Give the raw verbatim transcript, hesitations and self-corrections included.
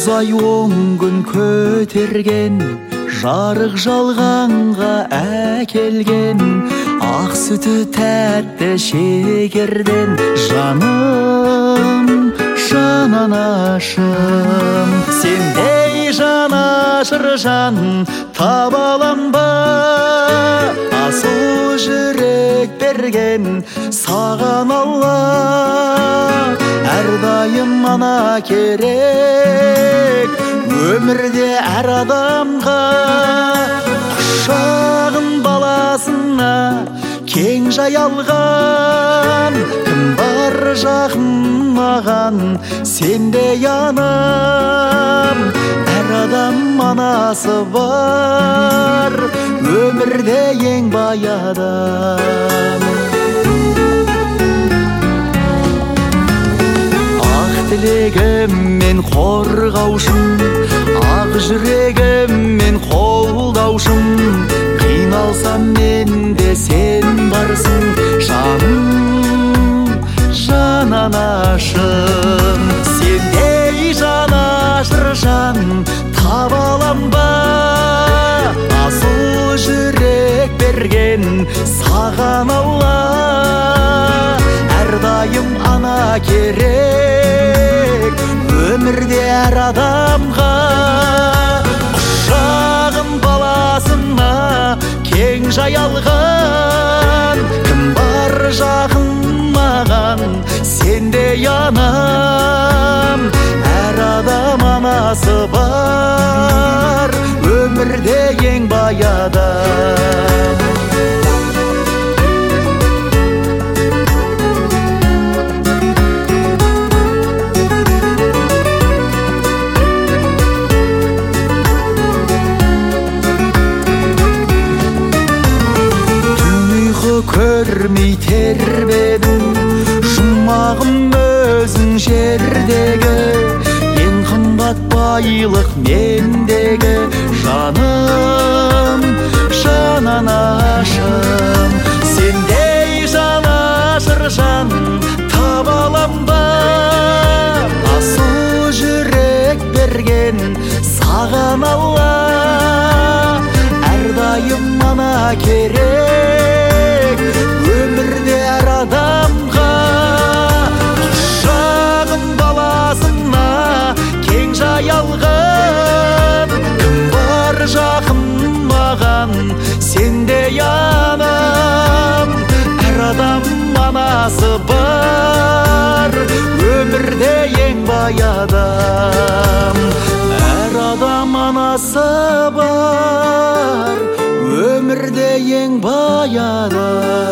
ай он күн көтерген, жарық жалғанға әкелген, ақ сүті тәтті шекерден. Жаным, жананашым, сендей жанашыр жан таба алам ба? Асыл жүрек берген саған Алла, әрдайым ана керек өмірде әр адамға. Құшағын баласына кең жайылған, кім бар жақын маған сендей анам. Әр адам анасы бар, өмірде ең бай адам. Ақ тілегім мен қорғаушым, ақ жүрегім мен қолдаушым. Қиналсам мен де сен барсың, жаным, жананашым. Сендей жанашыр жан таба алам ба? Асыл жүрек берген саған Алла, әрдайым ана керек өмірде әр адамға. Құшағын баласына кең жайылған, кім бар жақын маған сендей анам. Әр адам анасы бар, өмірде ең бай адам. Көрмей тербедің, жұмағым өзің жердегі, ең қымбат байлық мендегі. Жаным, жананашым, сендей жанашыр жан таба алам ба? Асыл жүрек берген саған Алла, әрдайым ана керек өмірде әр адамға. Құшағын баласына кең жайылған, кім бар жақын маған сендей анам. Әр адам анасы бар, өмірде ең бай адам. Әр адам анасы бар, өмірде ең бай адам.